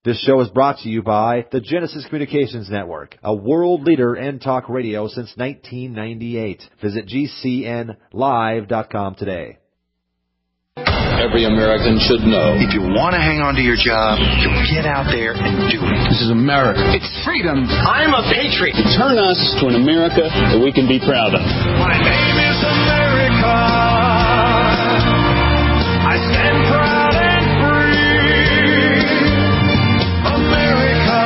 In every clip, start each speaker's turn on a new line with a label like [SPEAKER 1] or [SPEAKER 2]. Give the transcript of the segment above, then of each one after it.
[SPEAKER 1] This show is brought to you by the Genesis Communications Network, a world leader in talk radio since 1998. Visit GCNlive.com today.
[SPEAKER 2] Every American should know.
[SPEAKER 3] If you want to hang on to your job, you get out there and do it.
[SPEAKER 2] This is America.
[SPEAKER 4] It's freedom. I'm a patriot.
[SPEAKER 2] Turn us to an America that we can be proud of.
[SPEAKER 5] My name is America. I stand proud and free. America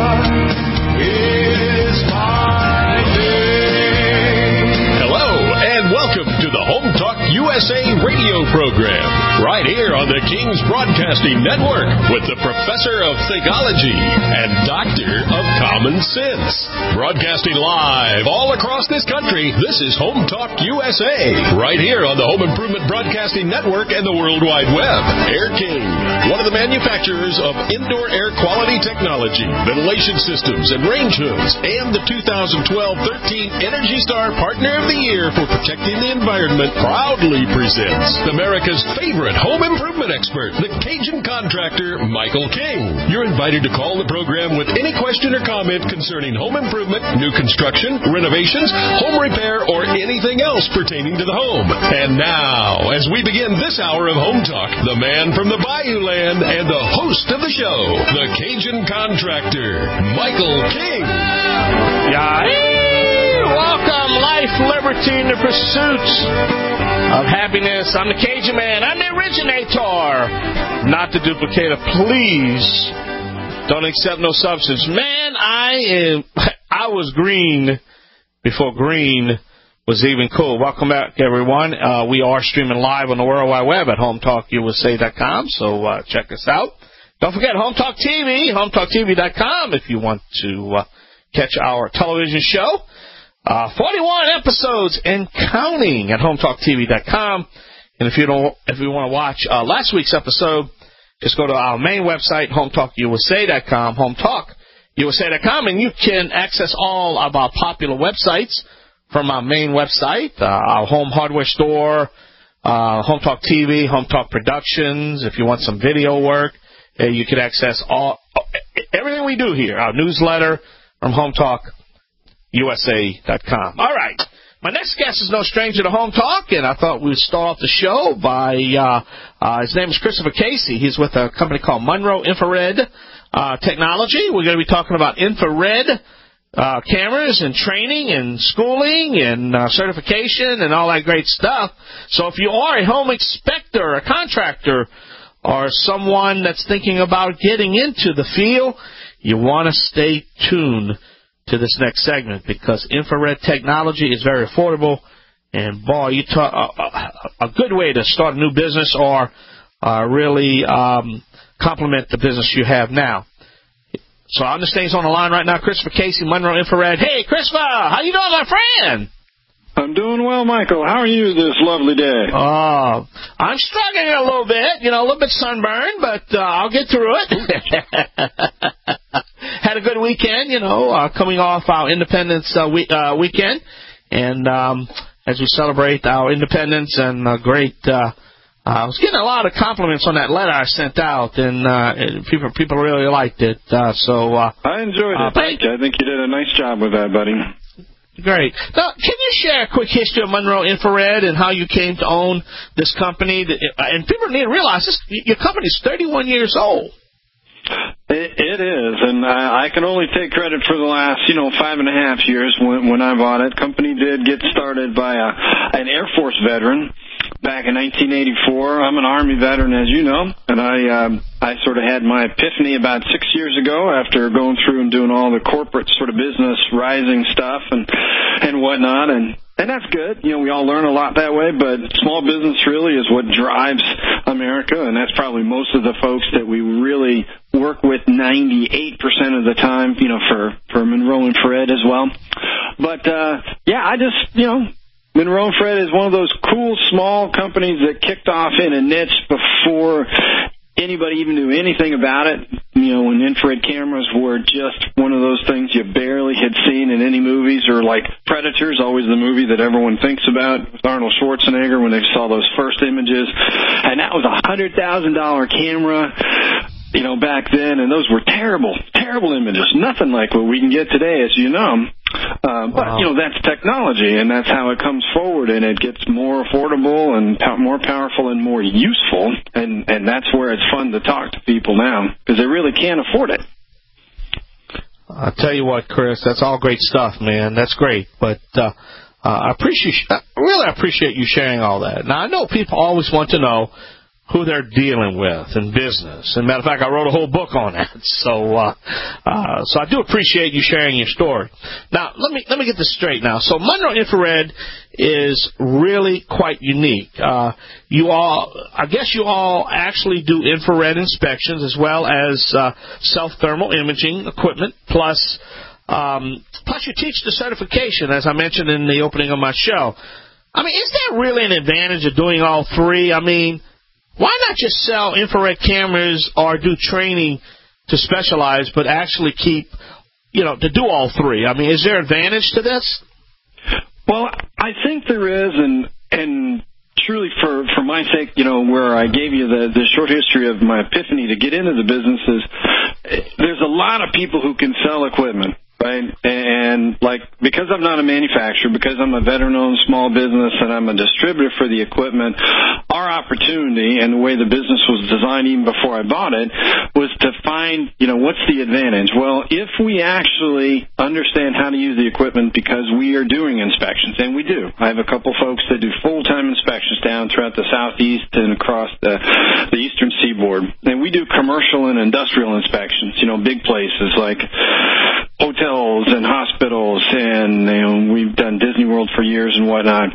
[SPEAKER 5] is my name.
[SPEAKER 6] Hello, and welcome to the Home Talk USA radio program, right here on the King's Broadcasting Network with the Professor of Theology and Doctor of Common Sense. Broadcasting live all across this country, this is Home Talk USA, right here on the Home Improvement Broadcasting Network and the World Wide Web. Air King, one of the manufacturers of indoor air quality technology, ventilation systems, and range hoods, and the 2012 13 Energy Star Partner of the Year for protecting the environment, proudly presents America's favorite home improvement expert, the Cajun contractor, Michael King. You're invited to call the program with any question or comment concerning home improvement, new construction, renovations, home repair, or anything else pertaining to the home. And now, as we begin this hour of Home Talk, the man from the Bayou Land and the host of the show, the Cajun contractor, Michael King.
[SPEAKER 7] Welcome, life, liberty, and the pursuit of happiness. I'm the Cajun man. I'm the originator, not the duplicator. Please don't accept no substance. Man, I was green before green was even cool. Welcome back, everyone. We are streaming live on the World Wide Web at HomeTalkUSA.com, so check us out. Don't forget Home Talk TV, HomeTalkTV.com if you want to catch our television show. 41 episodes and counting at HomeTalkTV.com. And if you want to watch last week's episode, just go to our main website, HomeTalkUSA.com, HomeTalkUSA.com, and you can access all of our popular websites from our main website, our home hardware store, Home Talk TV, Home Talk Productions. If you want some video work, you can access everything we do here, our newsletter from HomeTalkUSA.com. All right. My next guest is no stranger to Home Talk, and I thought we would start off the show by, his name is Christopher Casey. He's with a company called Monroe Infrared Technology. We're going to be talking about infrared cameras and training and schooling and certification and all that great stuff. So if you are a home inspector, a contractor, or someone that's thinking about getting into the field, you want to stay tuned to this next segment because infrared technology is very affordable, and boy, a good way to start a new business or really complement the business you have now. So I understand he's on the line right now, Christopher Casey, Monroe Infrared. Hey, Christopher, how you doing, my friend?
[SPEAKER 8] I'm doing well, Michael. How are you this lovely day?
[SPEAKER 7] I'm struggling a little bit, a little bit sunburned, but I'll get through it. Had a good weekend, coming off our Independence weekend, and as we celebrate our independence and great, I was getting a lot of compliments on that letter I sent out, and people really liked it. I
[SPEAKER 8] enjoyed it. Thank you. I think you did a nice job with that, buddy.
[SPEAKER 7] Great. Now, can you share a quick history of Monroe Infrared and how you came to own this company? And people need to realize your company is 31 years old.
[SPEAKER 8] It is, and I can only take credit for the last, 5.5 years when I bought it. Company did get started by an Air Force veteran back in 1984. I'm an Army veteran, as you know, and I sort of had my epiphany about 6 years ago after going through and doing all the corporate sort of business rising stuff and whatnot, and that's good. We all learn a lot that way, but small business really is what drives America, and that's probably most of the folks that we really work with 98% of the time, for Monroe Infrared as well. But, Monroe Infrared is one of those cool small companies that kicked off in a niche before anybody even knew anything about it. When infrared cameras were just one of those things you barely had seen in any movies, or like Predators, always the movie that everyone thinks about with Arnold Schwarzenegger when they saw those first images. And that was a $100,000 camera. back then, and those were terrible images. Nothing like what we can get today, as you know. But, that's technology, and that's how it comes forward, and it gets more affordable and more powerful and more useful, and that's where it's fun to talk to people now, because they really can't afford it.
[SPEAKER 7] I'll tell you what, Chris, that's all great stuff, man. That's great, but I appreciate you sharing all that. Now, I know people always want to know who they're dealing with in business. As a matter of fact, I wrote a whole book on that. So I do appreciate you sharing your story. Now, let me get this straight now. So Monroe Infrared is really quite unique. I guess you all actually do infrared inspections as well as self-thermal imaging equipment, plus you teach the certification, as I mentioned in the opening of my show. I mean, is there really an advantage of doing all three? I mean, why not just sell infrared cameras or do training to specialize, but actually keep, to do all three? I mean, is there advantage to this?
[SPEAKER 8] Well, I think there is, and truly for my sake, where I gave you the short history of my epiphany to get into the businesses, there's a lot of people who can sell equipment. Right? And because I'm not a manufacturer, because I'm a veteran-owned small business and I'm a distributor for the equipment, our opportunity and the way the business was designed even before I bought it was to find, what's the advantage? Well, if we actually understand how to use the equipment, because we are doing inspections, and we do. I have a couple folks that do full-time inspections down throughout the southeast and across the eastern seaboard. And we do commercial and industrial inspections, big places like hotels and hospitals, and we've done Disney World for years and whatnot.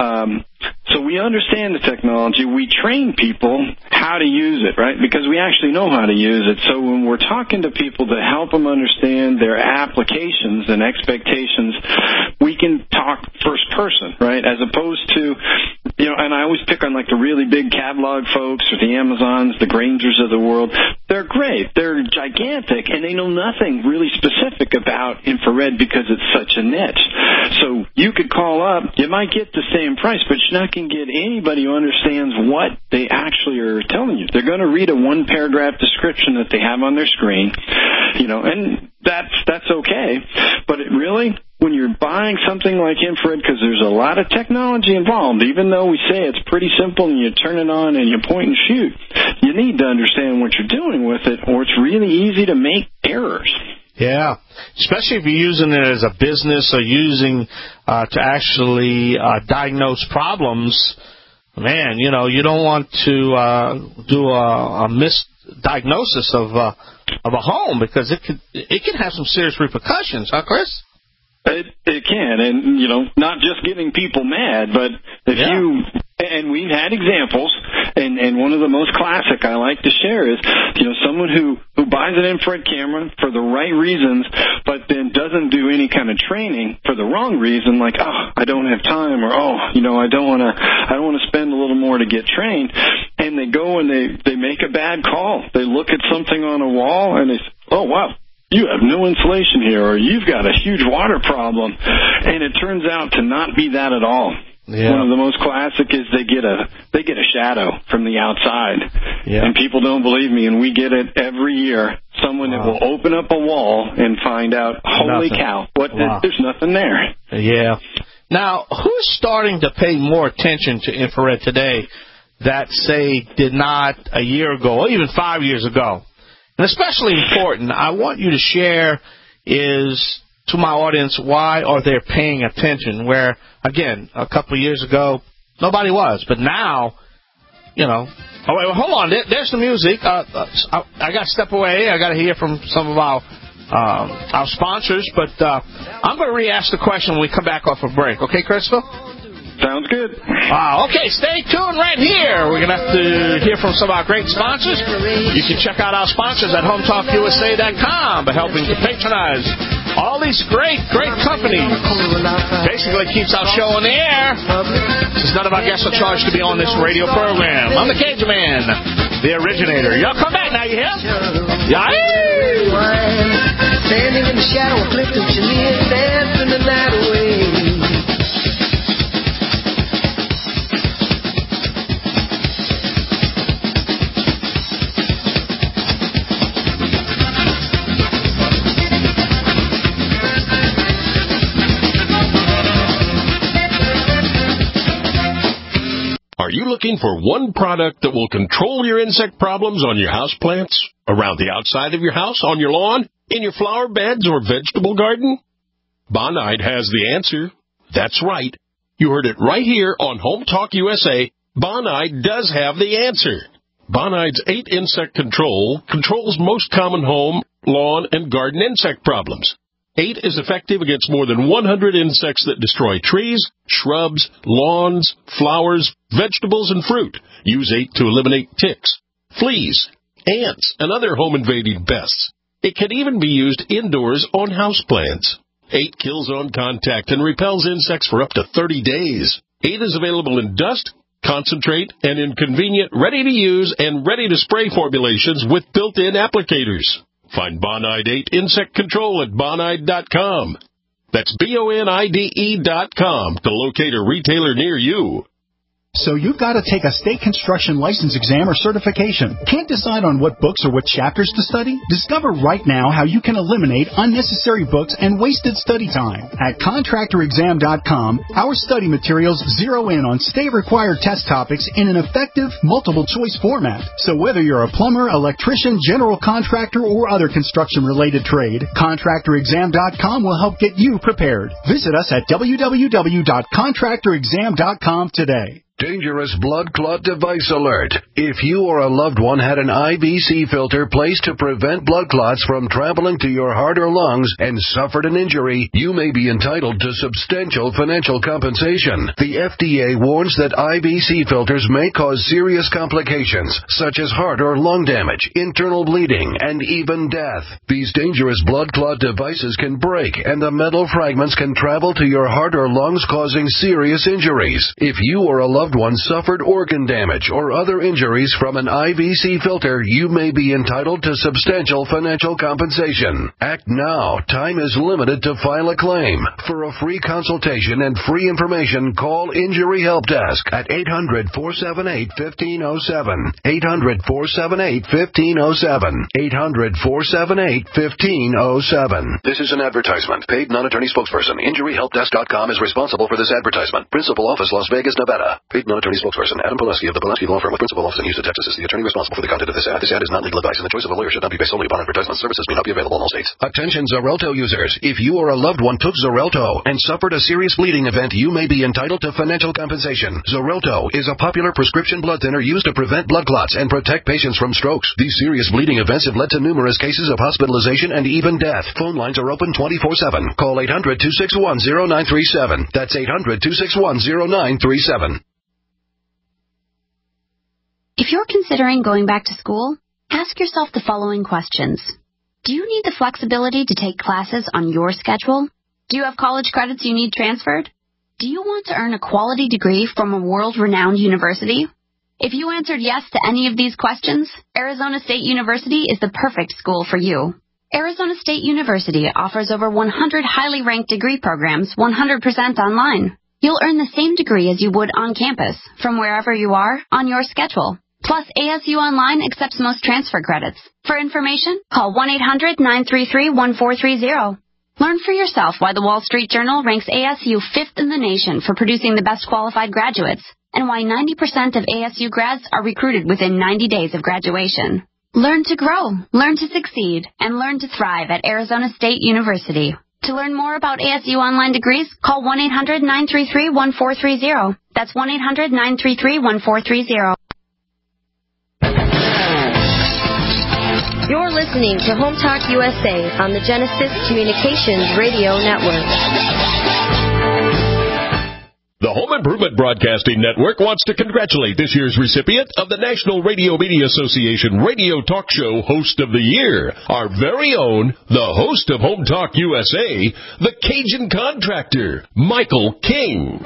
[SPEAKER 8] So we understand the technology. We train people how to use it, right? Because we actually know how to use it. So when we're talking to people to help them understand their applications and expectations, we can talk first person, right? As opposed to, and I always pick on the really big catalog folks or the Amazons, the Grangers of the world. They're great. They're gigantic, and they know nothing really specific about infrared because it's such a niche. So you could call up, you might get the same price, but you're not going to get anybody who understands what they actually are telling you. They're going to read a one-paragraph description that they have on their screen, and that's okay. But when you're buying something like infrared, because there's a lot of technology involved, even though we say it's pretty simple and you turn it on and you point and shoot, you need to understand what you're doing with it, or it's really easy to make errors.
[SPEAKER 7] Yeah, especially if you're using it as a business or using to actually diagnose problems. Man, you don't want to do a misdiagnosis of a home, because it can have some serious repercussions, huh, Chris?
[SPEAKER 8] It can, and not just getting people mad, but and we've had examples, and one of the most classic I like to share is, someone who buys an infrared camera for the right reasons, but then doesn't do any kind of training for the wrong reason, like, I don't have time, or I don't want to spend a little more to get trained, and they go and they make a bad call. They look at something on a wall and they say, oh wow, you have no insulation here, or you've got a huge water problem, and it turns out to not be that at all. Yeah. One of the most classic is they get a shadow from the outside, and people don't believe me, and we get it every year. Someone that will open up a wall and find out, holy cow, there's nothing there.
[SPEAKER 7] Yeah. Now, who's starting to pay more attention to infrared today that, say, did not a year ago or even 5 years ago? And especially important, I want you to share is to my audience, why are they paying attention? Where, again, a couple of years ago, nobody was. But now, Oh, wait, well, hold on. There's the music. I got to step away. I got to hear from some of our sponsors. But I'm going to re-ask the question when we come back off a break. Okay, Christopher?
[SPEAKER 8] Sounds good.
[SPEAKER 7] Okay, stay tuned right here. We're going to have to hear from some of our great sponsors. You can check out our sponsors at HometalkUSA.com by helping to patronize all these great companies. Basically keeps our show on the air, since none of our guests are charged to be on this radio program. I'm the Cajun Man, the originator. Y'all come back now, you hear? Yay! Standing in the shadow of Clifton Chenier, dancing the night away.
[SPEAKER 6] you looking for one product that will control your insect problems on your houseplants, around the outside of your house, on your lawn, in your flower beds or vegetable garden? Bonide has the answer. That's right. You heard it right here on Home Talk USA. Bonide does have the answer. Bonide's 8 insect control controls most common home, lawn, and garden insect problems. 8 is effective against more than 100 insects that destroy trees, shrubs, lawns, flowers, vegetables, and fruit. Use 8 to eliminate ticks, fleas, ants, and other home-invading pests. It can even be used indoors on houseplants. 8 kills on contact and repels insects for up to 30 days. 8 is available in dust, concentrate, and in convenient, ready-to-use and ready-to-spray formulations with built-in applicators. Find Bonide 8 Insect Control at Bonide.com. That's BONIDE.com to locate a retailer near you.
[SPEAKER 9] So you've got to take a state construction license exam or certification. Can't decide on what books or what chapters to study? Discover right now how you can eliminate unnecessary books and wasted study time. At contractorexam.com, our study materials zero in on state-required test topics in an effective, multiple-choice format. So whether you're a plumber, electrician, general contractor, or other construction-related trade, contractorexam.com will help get you prepared. Visit us at www.contractorexam.com today.
[SPEAKER 10] Dangerous blood clot device alert. If you or a loved one had an IVC filter placed to prevent blood clots from traveling to your heart or lungs and suffered an injury, you may be entitled to substantial financial compensation. The FDA warns that IVC filters may cause serious complications, such as heart or lung damage, internal bleeding, and even death. These dangerous blood clot devices can break, and the metal fragments can travel to your heart or lungs, causing serious injuries. If you or a loved one suffered organ damage or other injuries from an IVC filter, you may be entitled to substantial financial compensation. Act now. Time is limited to file a claim. For a free consultation and free information, call Injury Help Desk at 800-478-1507. 800-478-1507. 800-478-1507. This is an advertisement. Paid non-attorney spokesperson. InjuryHelpDesk.com is responsible for this advertisement. Principal office, Las Vegas, Nevada. Paid non-attorney spokesperson Adam Pulaski of the Pulaski Law Firm with principal office in Houston, Texas is the attorney responsible for the content of this ad. This ad is not legal advice, and the choice of a lawyer should not be based solely upon advertisement. Services may not be available in all states. Attention Xarelto users. If you or a loved one took Xarelto and suffered a serious bleeding event, you may be entitled to financial compensation. Xarelto is a popular prescription blood thinner used to prevent blood clots and protect patients from strokes. These serious bleeding events have led to numerous cases of hospitalization and even death. Phone lines are open 24/7. Call 800-261-0937. That's 800-261-0937.
[SPEAKER 11] If you're considering going back to school, ask yourself the following questions. Do you need the flexibility to take classes on your schedule? Do you have college credits you need transferred? Do you want to earn a quality degree from a world-renowned university? If you answered yes to any of these questions, Arizona State University is the perfect school for you. Arizona State University offers over 100 highly ranked degree programs 100% online. You'll earn the same degree as you would on campus, from wherever you are, on your schedule. Plus, ASU Online accepts most transfer credits. For information, call 1-800-933-1430. Learn for yourself why the Wall Street Journal ranks ASU 5th in the nation for producing the best qualified graduates, and why 90% of ASU grads are recruited within 90 days of graduation. Learn to grow, learn to succeed, and learn to thrive at Arizona State University. To learn more about ASU Online degrees, call 1-800-933-1430. That's 1-800-933-1430.
[SPEAKER 12] You're listening to Home Talk USA on the Genesis Communications Radio Network.
[SPEAKER 6] The Home Improvement Broadcasting Network wants to congratulate this year's recipient of the National Radio Media Association Radio Talk Show Host of the Year, our very own, the host of Home Talk USA, the Cajun Contractor, Michael King.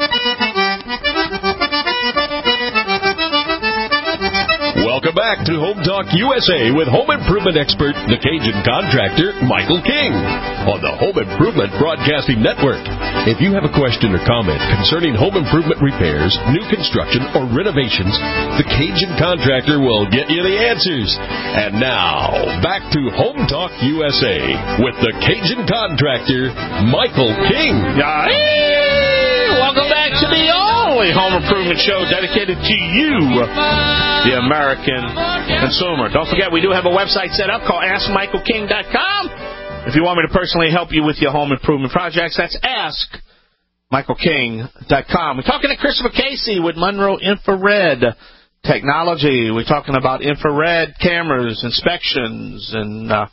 [SPEAKER 6] Welcome back to Home Talk USA with home improvement expert, the Cajun Contractor, Michael King, on the Home Improvement Broadcasting Network. If you have a question or comment concerning home improvement repairs, new construction, or renovations, the Cajun Contractor will get you the answers. And now, back to Home Talk USA with the Cajun Contractor, Michael King.
[SPEAKER 7] Welcome back to the only home improvement show dedicated to you, the American consumer. Don't forget, we do have a website set up called AskMichaelKing.com. If you want me to personally help you with your home improvement projects, that's AskMichaelKing.com. We're talking to Christopher Casey with Monroe Infrared Technology. We're talking about infrared cameras, inspections, and let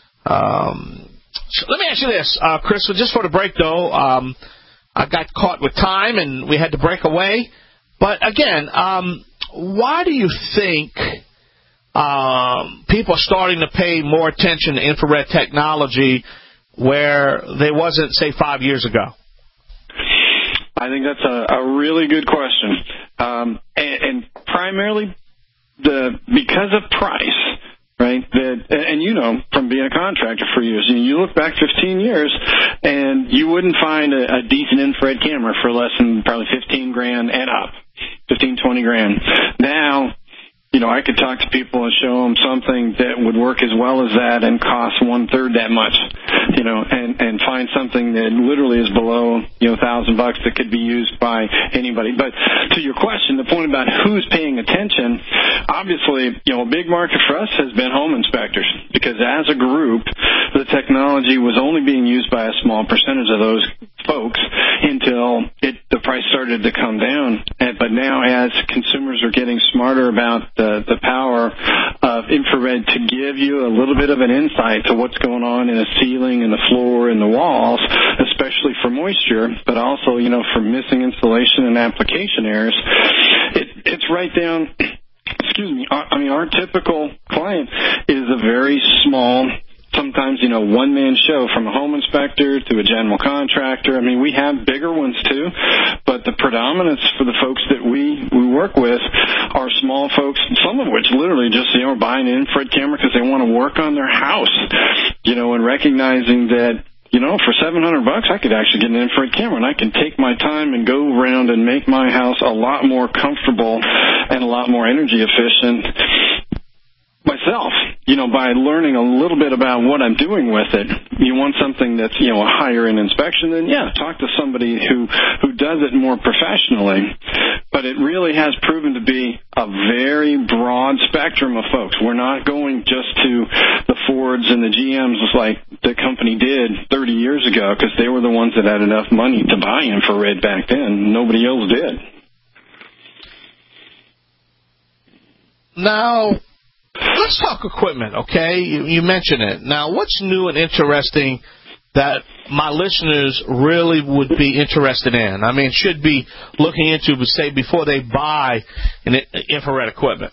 [SPEAKER 7] me ask you this, Chris, just for the break, though. I got caught with time, and we had to break away. But, again, why do you think people are starting to pay more attention to infrared technology where there wasn't, say, 5 years ago?
[SPEAKER 8] I think that's a really good question. And primarily because of price, right? And you know, from being a contractor for years, you look back 15 years and you wouldn't find a decent infrared camera for less than probably $15,000 and up, 15, 20 grand. Now, you know, I could talk to people and show them something that would work as well as that and cost 1/3 that much, you know, and find something that literally is below, you know, $1,000 that could be used by anybody. But to your question, the point about who's paying attention, obviously, you know, a big market for us has been home inspectors, because as a group, the technology was only being used by a small percentage of those folks until the price started to come down. But now, as consumers are getting smarter about the power of infrared to give you a little bit of an insight to what's going on in a ceiling and the floor and the walls, especially for moisture, but also, you know, for missing installation and application errors, it's right down. Excuse me. I mean, our typical client is a very small, sometimes, you know, one-man show, from a home inspector to a general contractor. I mean, we have bigger ones too, but the predominance for the folks that we work with are small folks, some of which literally just, you know, are buying an infrared camera because they want to work on their house, you know, and recognizing that, you know, for $700 I could actually get an infrared camera, and I can take my time and go around and make my house a lot more comfortable and a lot more energy efficient myself, you know, by learning a little bit about what I'm doing with it. You want something that's, you know, a higher end inspection, then yeah, talk to somebody who does it more professionally. But it really has proven to be a very broad spectrum of folks. We're not going just to the Fords and the GMs like the company did 30 years ago, because they were the ones that had enough money to buy infrared back then. Nobody else did.
[SPEAKER 7] Now, let's talk equipment, okay? You mentioned it. Now, what's new and interesting that my listeners really would be interested in? I mean, should be looking into, say, before they buy an infrared equipment.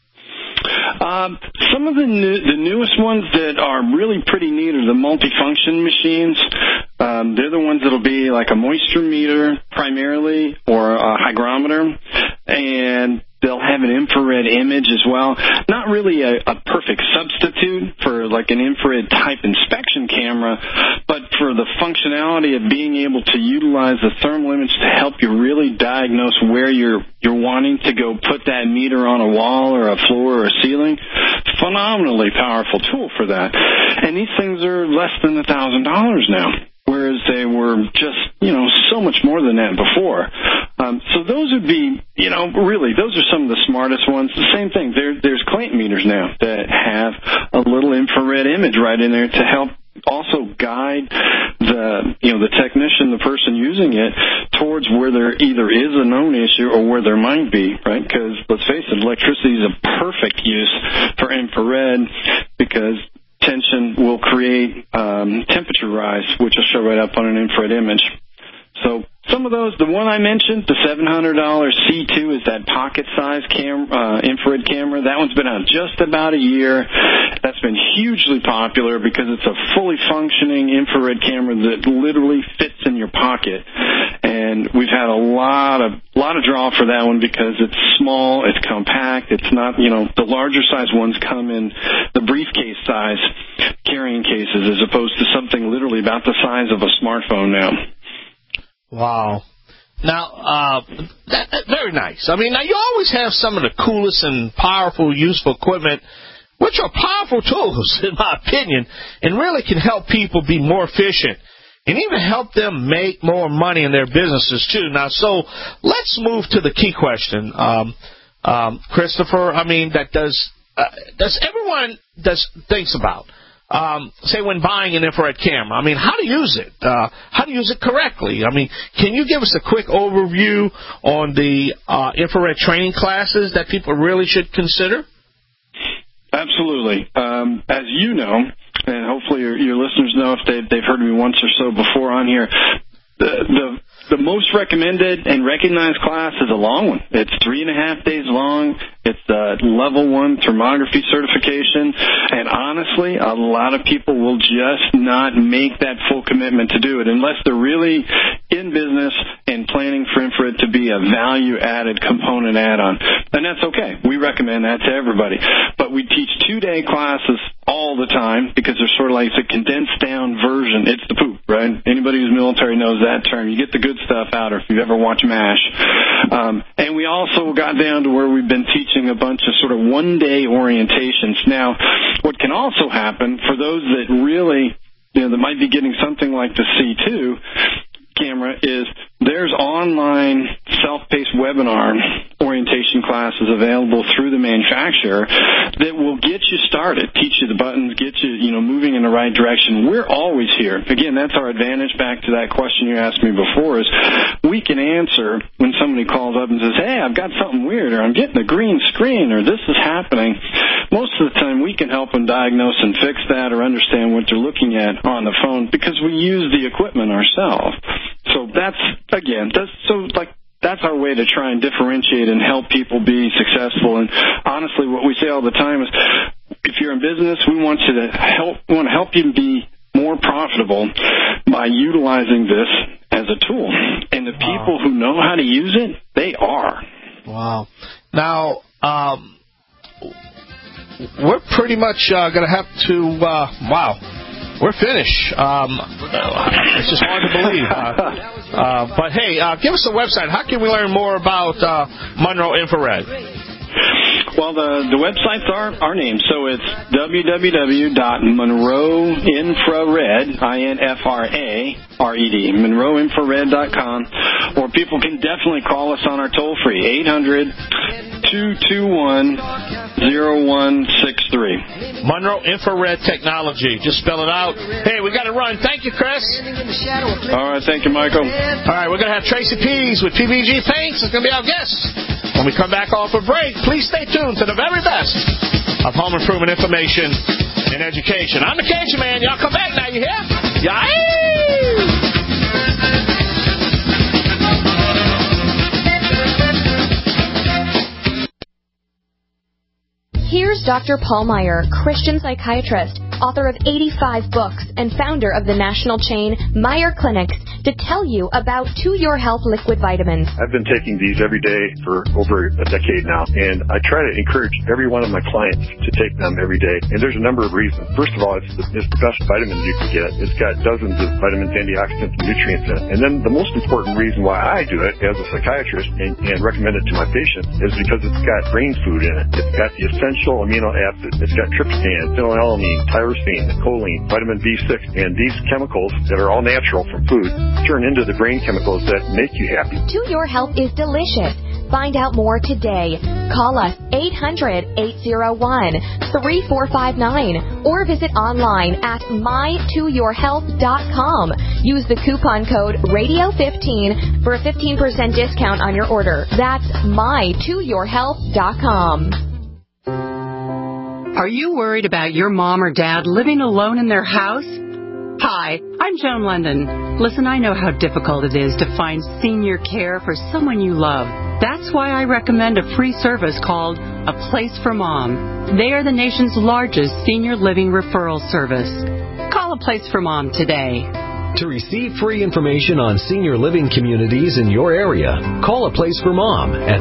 [SPEAKER 8] Some of the newest ones that are really pretty neat are the multifunction machines. They're the ones that'll be like a moisture meter primarily, or a hygrometer, and they'll have an infrared image as well. Not really a perfect substitute for like an infrared type inspection camera, but for the functionality of being able to utilize the thermal image to help you really diagnose where you're wanting to go put that meter on a wall or a floor or a ceiling. Phenomenally powerful tool for that. And these things are less than $1,000 now, whereas they were just, you know, so much more than that before. So those would be, you know, really, those are some of the smartest ones. The same thing, there's clamp meters now that have a little infrared image right in there to help also guide the technician, the person using it, towards where there either is a known issue or where there might be, right? Because let's face it, electricity is a perfect use for infrared, because tension will create temperature rise, which will show right up on an infrared image. So some of those, the one I mentioned, the $700 C2 is that pocket-sized infrared camera. That one's been out just about a year. That's been hugely popular because it's a fully functioning infrared camera that literally fits in your pocket. And we've had a lot of draw for that one because it's small, it's compact, it's not, you know, the larger size ones come in the briefcase size carrying cases as opposed to something literally about the size of a smartphone now.
[SPEAKER 7] Wow. Now, very nice. I mean, now you always have some of the coolest and powerful, useful equipment, which are powerful tools, in my opinion, and really can help people be more efficient and even help them make more money in their businesses, too. Now, so let's move to the key question. Christopher, I mean, that does everyone thinks about, say, when buying an infrared camera? I mean, how to use it? How to use it correctly? I mean, can you give us a quick overview on the infrared training classes that people really should consider?
[SPEAKER 8] Absolutely. As you know, and hopefully your listeners know if they've heard me once or so before on here, the most recommended and recognized class is a long one. It's 3.5 days long. It's level 1 thermography certification. And honestly, a lot of people will just not make that full commitment to do it unless they're really in business and planning for infrared to be a value-added component add-on. And that's okay. We recommend that to everybody. But we teach 2-day classes all the time because they're sort of like it's a condensed-down version. It's the poop, right? Anybody who's military knows that term. You get the good stuff out, or if you've ever watched MASH. And we also got down to where we've been teaching a bunch of sort of one-day orientations. Now, what can also happen for those that really, that might be getting something like the C2 camera is there's online self-paced webinar orientation classes available through the manufacturer that will get you started, teach you the buttons, get you, moving in the right direction. We're always here. Again, that's our advantage. Back to that question you asked me before is we can answer when somebody calls up and says, hey, I've got something weird, or I'm getting a green screen, or this is happening. Most of the time we can help them diagnose and fix that or understand what they're looking at on the phone because we use the equipment ourselves. So that's our way to try and differentiate and help people be successful. And honestly, what we say all the time is, if you're in business, we want to help you be more profitable by utilizing this as a tool. And the people who know how to use it, they are.
[SPEAKER 7] Wow. Now, we're pretty much going to have to, we're finished. It's just hard to believe. But, hey, give us a website. How can we learn more about Monroe Infrared?
[SPEAKER 8] Well, the websites are our name. So it's www.monroeinfrared, INFRARED, monroeinfrared.com. Or people can definitely call us on our toll-free, 800-221-0163.
[SPEAKER 7] Monroe Infrared Technology. Just spell it out. Hey, we got to run. Thank you, Chris.
[SPEAKER 8] All right. Thank you, Michael.
[SPEAKER 7] All right. We're going to have Tracy Pease with PBG Paints. It's going to be our guest. When we come back off a break, please stay tuned to the very best of home improvement information and education. I'm the Cajun Man. Y'all come back now. You hear? Yay!
[SPEAKER 12] Here's Dr. Paul Meyer, Christian psychiatrist, author of 85 books, and founder of the national chain Meyer Clinics, to tell you about To Your Health liquid vitamins.
[SPEAKER 13] I've been taking these every day for over a decade now, and I try to encourage every one of my clients to take them every day. And there's a number of reasons. First of all, it's the best vitamins you can get. It's got dozens of vitamins, antioxidants, and nutrients in it. And then the most important reason why I do it as a psychiatrist and recommend it to my patients is because it's got brain food in it. It's got the essential amino acids. It's got tryptophan, phenylalanine, tyrosine, choline, vitamin B6, and these chemicals that are all natural from food turn into the brain chemicals that make you happy.
[SPEAKER 12] To Your Health is delicious. Find out more today. Call us 800-801-3459 or visit online at mytoyourhealth.com. Use the coupon code RADIO15 for a 15% discount on your order. That's mytoyourhealth.com.
[SPEAKER 14] Are you worried about your mom or dad living alone in their house? Hi, I'm Joan London. Listen, I know how difficult it is to find senior care for someone you love. That's why I recommend a free service called A Place for Mom. They are the nation's largest senior living referral service. Call A Place for Mom today.
[SPEAKER 15] To receive free information on senior living communities in your area, call A Place for Mom at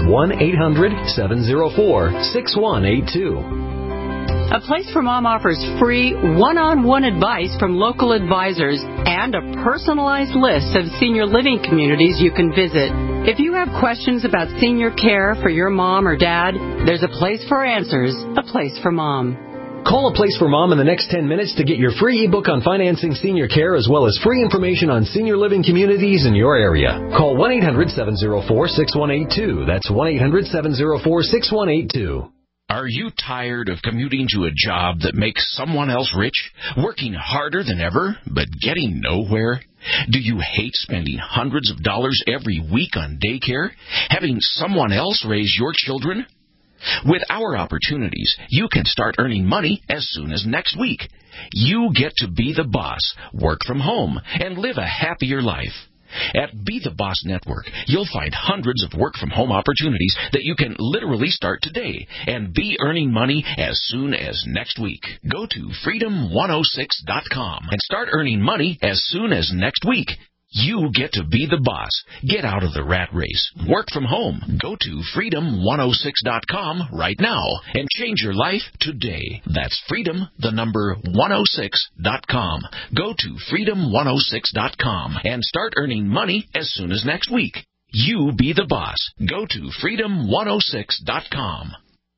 [SPEAKER 15] 1-800-704-6182.
[SPEAKER 14] A Place for Mom offers free one-on-one advice from local advisors and a personalized list of senior living communities you can visit. If you have questions about senior care for your mom or dad, there's a place for answers, A Place for Mom.
[SPEAKER 15] Call A Place for Mom in the next 10 minutes to get your free ebook on financing senior care as well as free information on senior living communities in your area. Call 1-800-704-6182. That's 1-800-704-6182.
[SPEAKER 16] Are you tired of commuting to a job that makes someone else rich, working harder than ever, but getting nowhere? Do you hate spending hundreds of dollars every week on daycare, having someone else raise your children? With our opportunities, you can start earning money as soon as next week. You get to be the boss, work from home, and live a happier life. At Be the Boss Network, you'll find hundreds of work-from-home opportunities that you can literally start today and be earning money as soon as next week. Go to freedom106.com and start earning money as soon as next week. You get to be the boss. Get out of the rat race. Work from home. Go to freedom106.com right now and change your life today. That's freedom106.com. Go to freedom106.com and start earning money as soon as next week. You be the boss. Go to freedom106.com.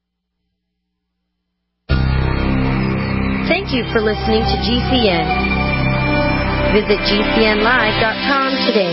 [SPEAKER 12] Thank you for listening to GCN. Visit GCNlive.com today.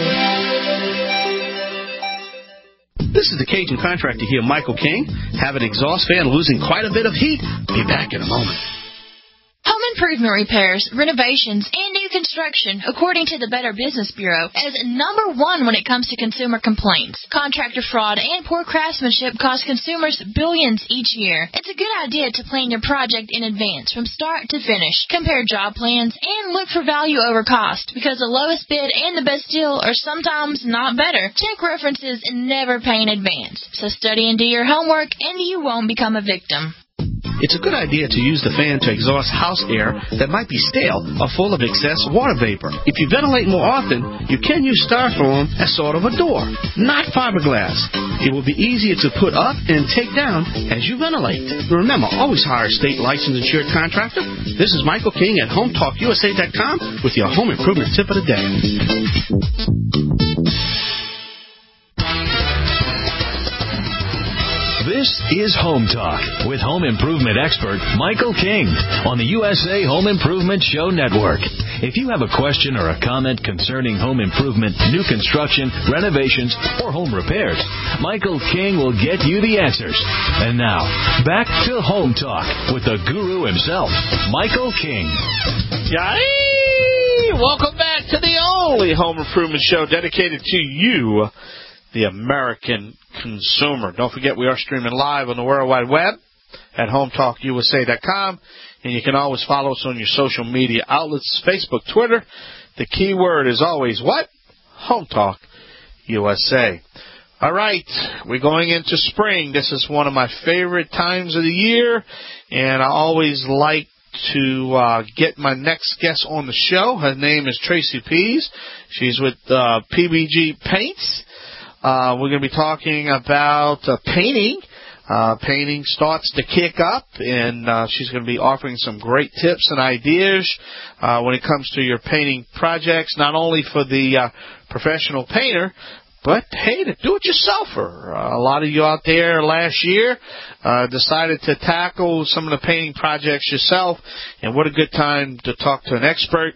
[SPEAKER 7] This is the Cajun Contractor here, Michael King. Have an exhaust fan losing quite a bit of heat? Be back in a moment.
[SPEAKER 17] Home improvement repairs, renovations, and new construction, according to the Better Business Bureau, is number one when it comes to consumer complaints. Contractor fraud and poor craftsmanship cost consumers billions each year. It's a good idea to plan your project in advance from start to finish. Compare job plans and look for value over cost, because the lowest bid and the best deal are sometimes not better. Check references and never pay in advance. So study and do your homework, and you won't become a victim.
[SPEAKER 7] It's a good idea to use the fan to exhaust house air that might be stale or full of excess water vapor. If you ventilate more often, you can use styrofoam as sort of a door, not fiberglass. It will be easier to put up and take down as you ventilate. Remember, always hire a state licensed insured contractor. This is Michael King at HomeTalkUSA.com with your home improvement tip of the day.
[SPEAKER 15] This is Home Talk with home improvement expert Michael King on the USA Home Improvement Show Network. If you have a question or a comment concerning home improvement, new construction, renovations, or home repairs, Michael King will get you the answers. And now, back to Home Talk with the guru himself, Michael King.
[SPEAKER 7] Yay! Welcome back to the only home improvement show dedicated to you, the American consumer. Don't forget, we are streaming live on the World Wide Web at HomeTalkUSA.com, and you can always follow us on your social media outlets, Facebook, Twitter. The key word is always what? Home Talk USA. All right, we're going into spring. This is one of my favorite times of the year, and I always like to get my next guest on the show. Her name is Tracy Pease. She's with PBG Paints. We're going to be talking about painting. Painting starts to kick up, and she's going to be offering some great tips and ideas when it comes to your painting projects, not only for the professional painter, but, hey, the do-it-yourselfer. A lot of you out there last year decided to tackle some of the painting projects yourself, and what a good time to talk to an expert.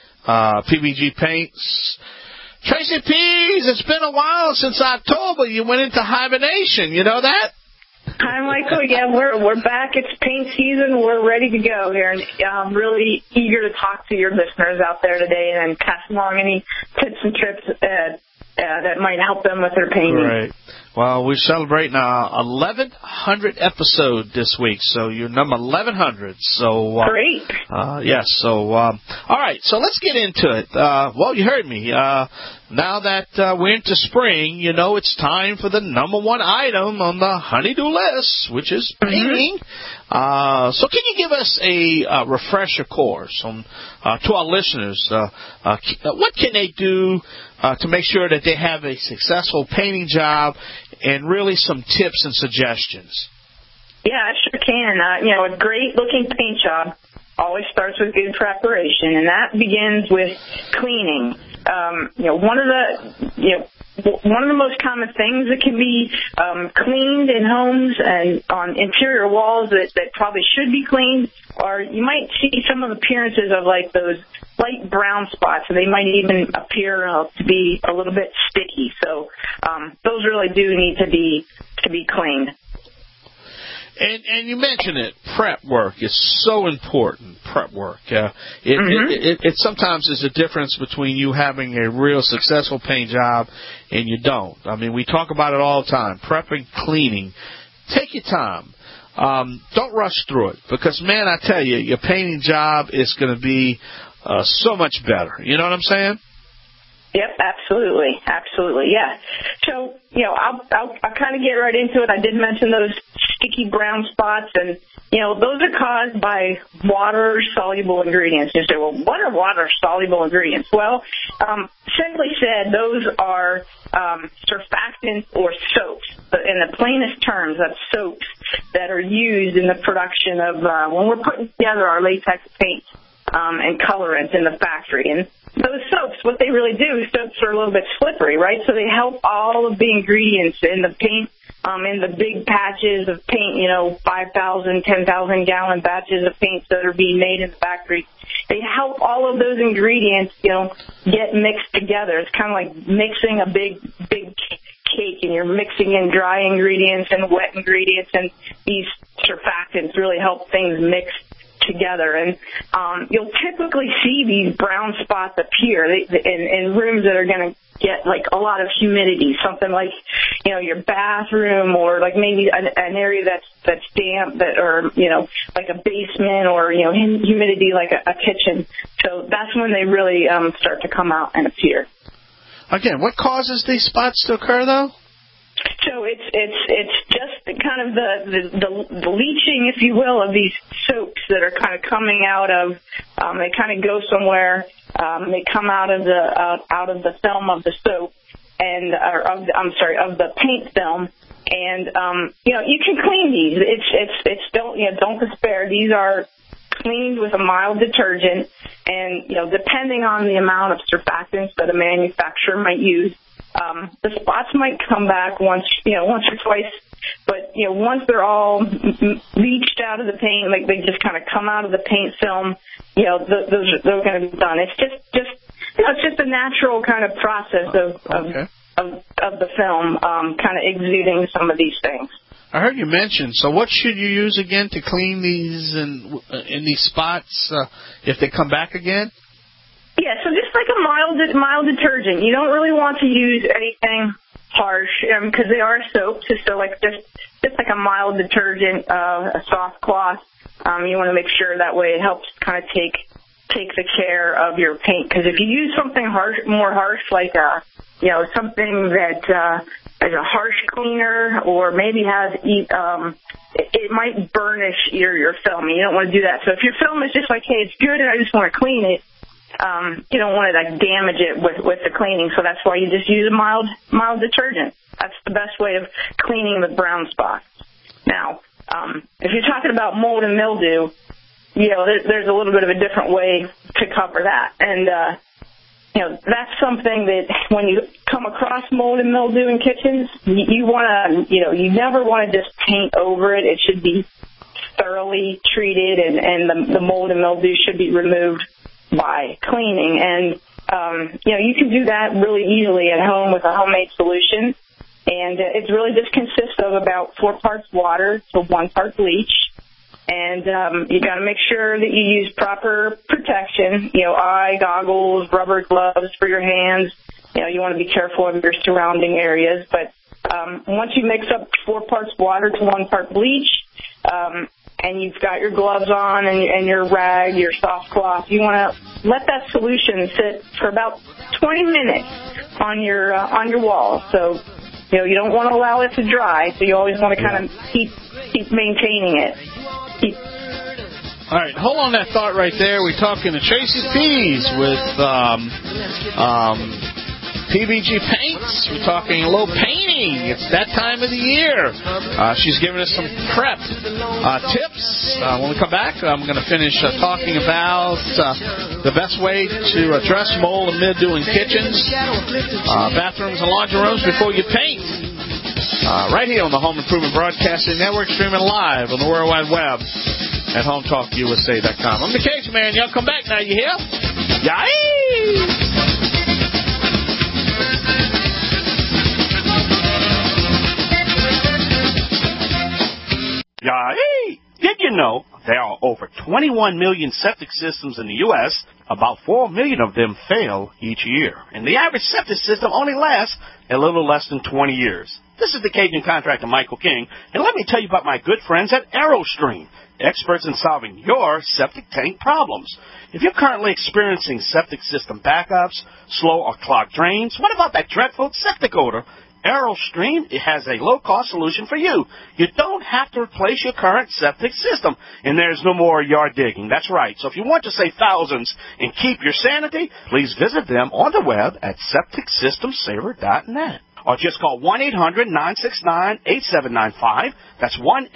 [SPEAKER 7] PBG Paints. Tracy Pease, it's been a while since October. You went into hibernation. You know that?
[SPEAKER 18] Hi, Michael. Yeah, we're back. It's paint season. We're ready to go here, and I'm really eager to talk to your listeners out there today and pass along any tips and tricks that might help them with their painting.
[SPEAKER 7] Right. Well, we're celebrating our 1100 episode this week, so you're number 1100. So
[SPEAKER 18] great.
[SPEAKER 7] Yes. So all right. So let's get into it. Well, you heard me. Now that we're into spring, you know it's time for the number one item on the honey-do list, which is painting. So can you give us a refresher course on, to our listeners? What can they do to make sure that they have a successful painting job, and really some tips and suggestions?
[SPEAKER 18] Yeah, I sure can. A great-looking paint job always starts with good preparation, and that begins with cleaning. One of the one of the most common things that can be cleaned in homes and on interior walls that probably should be cleaned, or you might see some of the appearances of like those light brown spots, and they might even appear to be a little bit sticky. So those really do need to be cleaned.
[SPEAKER 7] And you mentioned it, prep work is so important, prep work. It sometimes is a difference between you having a real successful paint job and you don't. I mean, we talk about it all the time, prepping, cleaning. Take your time. Don't rush through it because, man, I tell you, your painting job is going to be so much better. You know what I'm saying?
[SPEAKER 18] Yep, absolutely, yeah. So, I'll kind of get right into it. I did mention those sticky brown spots, and, those are caused by water-soluble ingredients. You say, well, what are water-soluble ingredients? Well, simply said, those are surfactants or soaps. In the plainest terms, that's soaps that are used in the production of when we're putting together our latex paint and colorants in the factory. And those soaps, what they really do, soaps are a little bit slippery, right? So they help all of the ingredients in the paint, in the big patches of paint, 5,000, 10,000 gallon batches of paint that are being made in the factory. They help all of those ingredients, get mixed together. It's kind of like mixing a big cake, and you're mixing in dry ingredients and wet ingredients, and these surfactants really help things mix together. And you'll typically see these brown spots appear in rooms that are going to get like a lot of humidity, something like your bathroom, or like maybe an area that's damp, or like a basement, or humidity like a kitchen. So that's when they really start to come out and appear.
[SPEAKER 7] Again, what causes these spots to occur, though?
[SPEAKER 18] So it's just kind of the leaching, if you will, of these soaps that are kind of coming out of. They kind of go somewhere. They come out of the film of the soap, and of the paint film. And you can clean these. It's don't despair. These are cleaned with a mild detergent, and depending on the amount of surfactants that a manufacturer might use. The spots might come back once or twice, but once they're all leached out of the paint, like they just kind of come out of the paint film, those are going to be done. It's just a natural kind of process of the film, kind of exuding some of these things.
[SPEAKER 7] I heard you mention. So, what should you use again to clean these in these spots if they come back again?
[SPEAKER 18] Yeah, so just like a mild detergent. You don't really want to use anything harsh because they are soaps. So like just like a mild detergent, a soft cloth. You want to make sure that way it helps kind of take the care of your paint. Because if you use something more harsh, like something that is a harsh cleaner, or maybe has it might burnish your film. You don't want to do that. So if your film is just like, hey, it's good, and I just want to clean it. You don't want to damage it with the cleaning, so that's why you just use a mild detergent. That's the best way of cleaning the brown spots. Now, if you're talking about mold and mildew, there's a little bit of a different way to cover that. And, that's something that when you come across mold and mildew in kitchens, you want to, you never want to just paint over it. It should be thoroughly treated, and the mold and mildew should be removed by cleaning. And you can do that really easily at home with a homemade solution, and it really just consists of about 4 parts water to 1 part bleach. And you got to make sure that you use proper protection, eye goggles, rubber gloves for your hands. You want to be careful of your surrounding areas. But once you mix up 4 parts water to 1 part bleach, and you've got your gloves on and your rag, your soft cloth, you want to let that solution sit for about 20 minutes on your wall. So, you don't want to allow it to dry, so you always want to kind of keep maintaining it.
[SPEAKER 7] All right, hold on that thought right there. We're talking to Tracy Pease with PBG Paints. We're talking low painting. It's that time of the year. She's giving us some prep tips. When we come back, I'm going to finish talking about the best way to address mold and mildew in kitchens, bathrooms, and laundry rooms before you paint. Right here on the Home Improvement Broadcasting Network, streaming live on the World Wide Web at HomeTalkUSA.com. I'm the Cajun Man. Y'all come back now, you hear? Yay!
[SPEAKER 19] Yay! Did you know there are over 21 million septic systems in the U.S.? About 4 million of them fail each year. And the average septic system only lasts a little less than 20 years. This is the Cajun contractor, Michael King, and let me tell you about my good friends at AeroStream, experts in solving your septic tank problems. If you're currently experiencing septic system backups, slow or clogged drains, what about that dreadful septic odor? AeroStream has a low-cost solution for you. You don't have to replace your current septic system, and there's no more yard digging. That's right. So if you want to save thousands and keep your sanity, please visit them on the web at septicsystemsaver.net. Or just call 1-800-969-8795. That's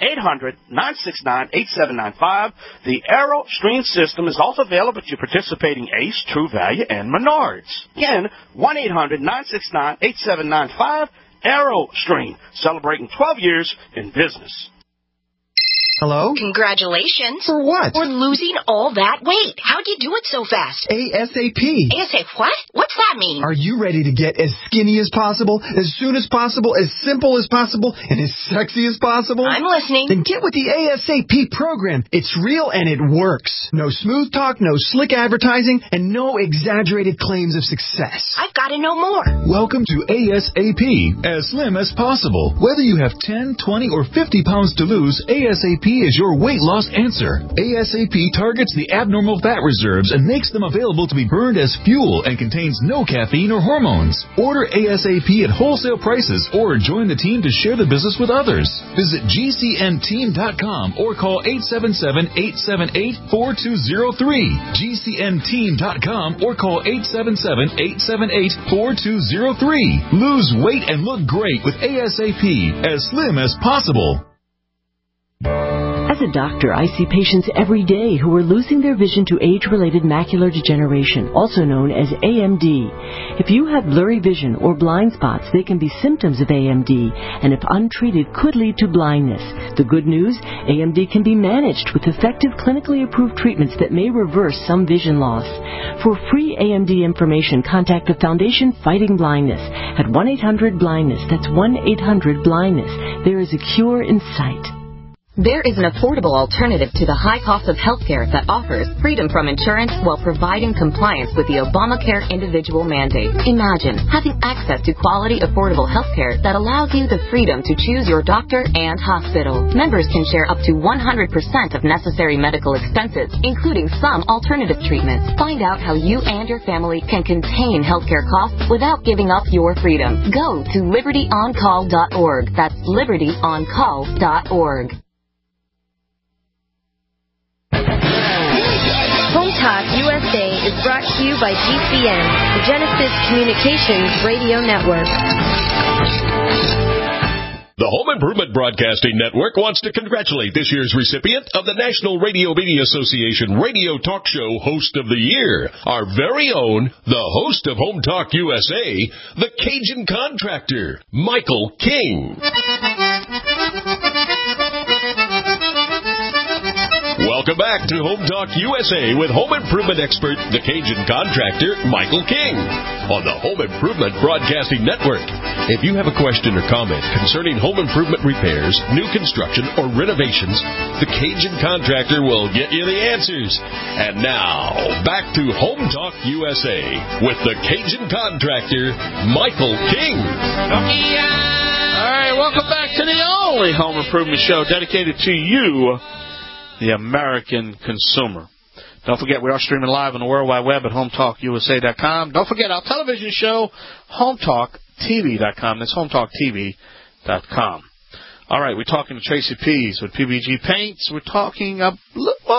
[SPEAKER 19] 1-800-969-8795. The AeroStream system is also available at your participating Ace, True Value, and Menards. Again, 1-800-969-8795. AeroStream, celebrating 12 years in business.
[SPEAKER 20] Hello?
[SPEAKER 21] Congratulations.
[SPEAKER 20] For what?
[SPEAKER 21] For losing all that weight. How'd you do it so fast?
[SPEAKER 20] ASAP.
[SPEAKER 21] ASAP what? What's that mean?
[SPEAKER 20] Are you ready to get as skinny as possible, as soon as possible, as simple as possible, and as sexy as possible?
[SPEAKER 21] I'm listening.
[SPEAKER 20] Then get with the ASAP program. It's real and it works. No smooth talk, no slick advertising, and no exaggerated claims of success.
[SPEAKER 21] I've got to know more.
[SPEAKER 22] Welcome to ASAP, as slim as possible. Whether you have 10, 20, or 50 pounds to lose, ASAP is your weight loss answer. ASAP targets the abnormal fat reserves and makes them available to be burned as fuel and contains no caffeine or hormones. Order ASAP at wholesale prices or join the team to share the business with others. Visit GCNteam.com or call 877-878-4203. GCNteam.com or call 877-878-4203. Lose weight and look great with ASAP, as slim as possible.
[SPEAKER 23] As a doctor, I see patients every day who are losing their vision to age-related macular degeneration, also known as AMD. If you have blurry vision or blind spots, they can be symptoms of AMD, and if untreated, could lead to blindness. The good news, AMD can be managed with effective clinically approved treatments that may reverse some vision loss. For free AMD information, contact the Foundation Fighting Blindness at 1-800-BLINDNESS. That's 1-800-BLINDNESS. There is a cure in sight.
[SPEAKER 24] There is an affordable alternative to the high cost of health care that offers freedom from insurance while providing compliance with the Obamacare individual mandate. Imagine having access to quality, affordable health care that allows you the freedom to choose your doctor and hospital. Members can share up to 100% of necessary medical expenses, including some alternative treatments. Find out how you and your family can contain healthcare costs without giving up your freedom. Go to libertyoncall.org. That's libertyoncall.org.
[SPEAKER 12] Home Talk USA is brought to you by GCN, the Genesis Communications Radio Network.
[SPEAKER 6] The Home Improvement Broadcasting Network wants to congratulate this year's recipient of the National Radio Media Association Radio Talk Show Host of the Year, our very own, the host of Home Talk USA, the Cajun Contractor, Michael King. Welcome back to Home Talk USA with home improvement expert, the Cajun Contractor, Michael King, on the Home Improvement Broadcasting Network. If you have a question or comment concerning home improvement repairs, new construction, or renovations, the Cajun Contractor will get you the answers. And now, back to Home Talk USA with the Cajun Contractor, Michael King.
[SPEAKER 7] All right, welcome back to the only home improvement show dedicated to you, the American consumer. Don't forget, we are streaming live on the World Wide Web at HomeTalkUSA.com. Don't forget our television show, HomeTalkTV.com. That's HomeTalkTV.com. All right, we're talking to Tracy Pease with PBG Paints. We're talking about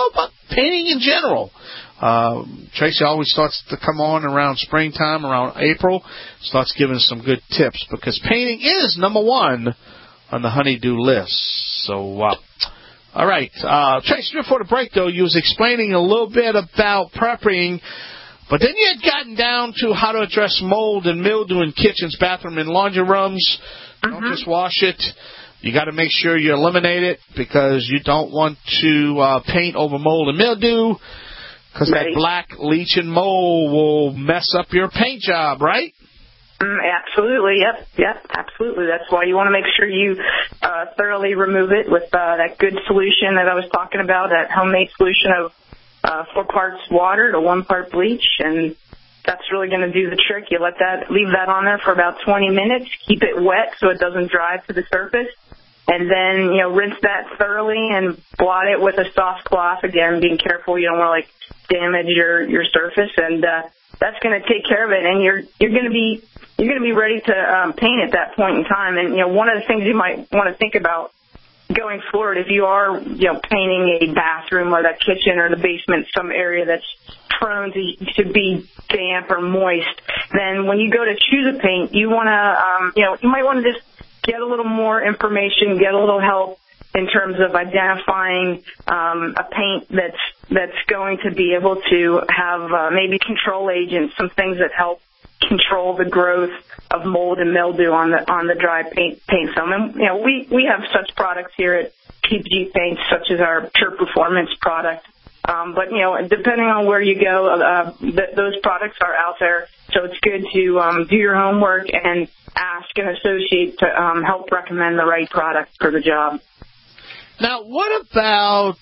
[SPEAKER 7] painting in general. Tracy always starts to come on around springtime, around April, starts giving some good tips because painting is number one on the honeydew list. So, all right. Tracy, before the break, though, you was explaining a little bit about prepping, but then you had gotten down to how to address mold and mildew in kitchens, bathroom, and laundry rooms. Don't just wash it. You got to make sure you eliminate it because you don't want to paint over mold and mildew because that black leach and mold will mess up your paint job, right?
[SPEAKER 18] Absolutely, yep, absolutely. That's why you want to make sure you thoroughly remove it with that good solution that I was talking about, that homemade solution of 4 parts water to 1 part bleach, and that's really going to do the trick. You leave that on there for about 20 minutes, keep it wet so it doesn't dry to the surface, and then, rinse that thoroughly and blot it with a soft cloth. Again, being careful, you don't want to damage your surface, and that's going to take care of it, and you're going to be ready to paint at that point in time. And one of the things you might want to think about going forward, if you are painting a bathroom or that kitchen or the basement, some area that's prone to be damp or moist, then when you go to choose a paint, you want to you might want to just get a little more information, get a little help in terms of identifying a paint that's going to be able to have maybe control agents, some things that help control the growth of mold and mildew on the dry paint film. And we have such products here at PPG Paints, such as our Pure Performance product. But depending on where you go, those products are out there. So it's good to do your homework and ask an associate to help recommend the right product for the job.
[SPEAKER 7] Now, what about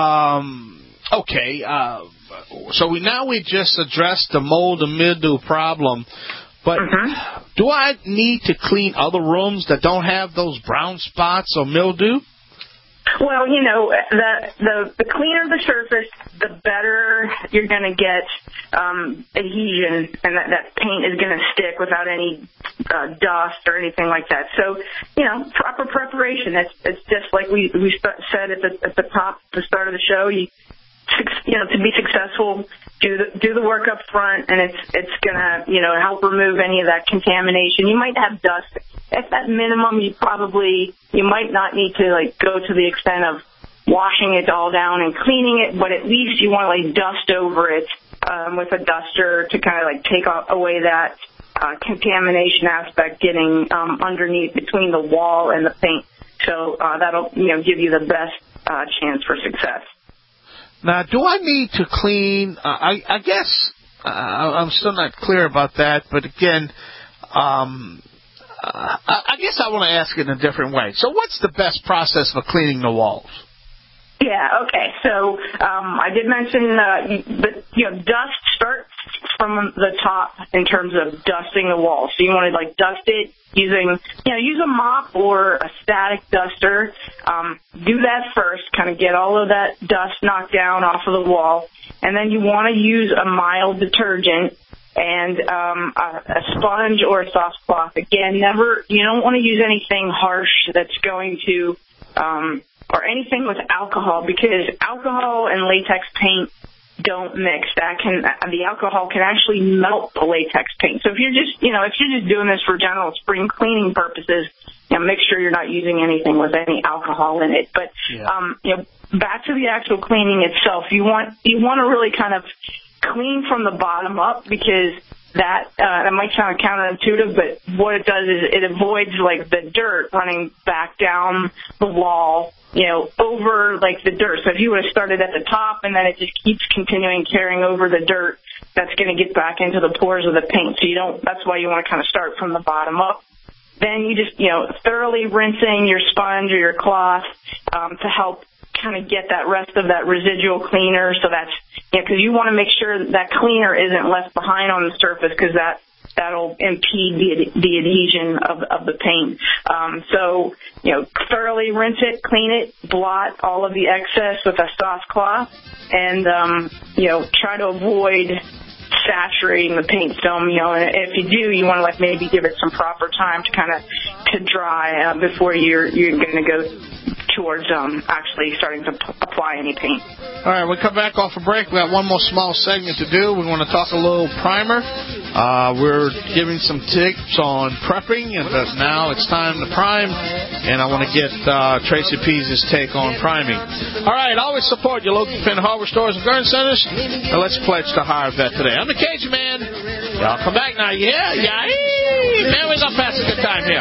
[SPEAKER 7] so we just addressed the mold and mildew problem, but do I need to clean other rooms that don't have those brown spots or mildew?
[SPEAKER 18] Well, the cleaner the surface, the better you're going to get adhesion, and that paint is going to stick without any dust or anything like that. So, proper preparation. It's just like we said at the top, the start of the show. To be successful, do the work up front, and it's gonna help remove any of that contamination. You might have dust. At that minimum, you might not need to go to the extent of washing it all down and cleaning it, but at least you want to dust over it with a duster to kind of take away that contamination aspect getting underneath between the wall and the paint. So that'll give you the best chance for success.
[SPEAKER 7] Now, do I need to clean? I guess I'm still not clear about that. But again, I guess I want to ask it in a different way. So, what's the best process for cleaning the walls?
[SPEAKER 18] Yeah. Okay. So I did mention dust starts from the top in terms of dusting the wall. So you want to dust it using use a mop or a static duster. Do that first, kind of get all of that dust knocked down off of the wall, and then you want to use a mild detergent and a sponge or a soft cloth. Again, you don't want to use anything harsh that's going to or anything with alcohol, because alcohol and latex paint don't mix. The alcohol can actually melt the latex paint. So if you're just doing this for general spring cleaning purposes, make sure you're not using anything with any alcohol in it. But back to the actual cleaning itself, you want to really kind of clean from the bottom up, because that might sound counterintuitive, but what it does is it avoids the dirt running back down the wall, over the dirt. So if you would have started at the top and then it just keeps continuing carrying over the dirt, that's going to get back into the pores of the paint. So that's why you want to kind of start from the bottom up. Then you just, thoroughly rinsing your sponge or your cloth to help kind of get that rest of that residual cleaner. So that's, because you want to make sure that cleaner isn't left behind on the surface, because that'll impede the adhesion of the paint. So, thoroughly rinse it, clean it, blot all of the excess with a soft cloth, and, try to avoid saturating the paint film. And if you do, you want to maybe give it some proper time to dry before you're going to go towards actually starting to apply any paint.
[SPEAKER 7] All right, we come back off a break. We got one more small segment to do. We want to talk a little primer. We're giving some tips on prepping, and now it's time to prime. And I want to get Tracy Pease's take on priming. All right, always support your local Finn Hardware stores and garden centers. And let's pledge to hire a vet today. I'm the Cajun Man. Y'all come back now. Yeah. Man, we're going to pass a good time here.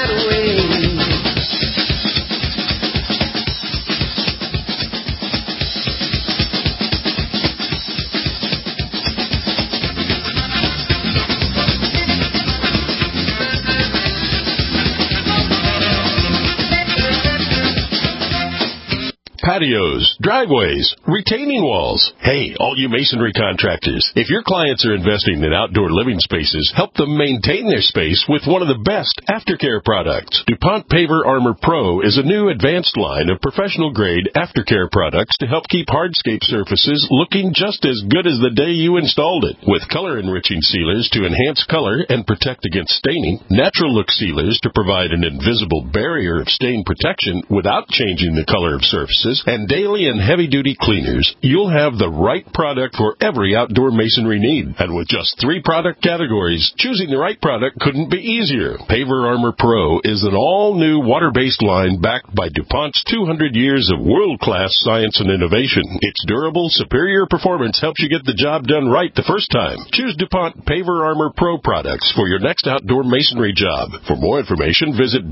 [SPEAKER 6] Patios, driveways, retaining walls. Hey, all you masonry contractors, if your clients are investing in outdoor living spaces, help them maintain their space with one of the best aftercare products. DuPont Paver Armor Pro is a new advanced line of professional-grade aftercare products to help keep hardscape surfaces looking just as good as the day you installed it. With color-enriching sealers to enhance color and protect against staining, natural look sealers to provide an invisible barrier of stain protection without changing the color of surfaces, and daily and heavy-duty cleaners, you'll have the right product for every outdoor masonry need. And with just 3 product categories, choosing the right product couldn't be easier. Paver Armor Pro is an all-new water-based line backed by DuPont's 200 years of world-class science and innovation. Its durable, superior performance helps you get the job done right the first time. Choose DuPont Paver Armor Pro products for your next outdoor masonry job. For more information, visit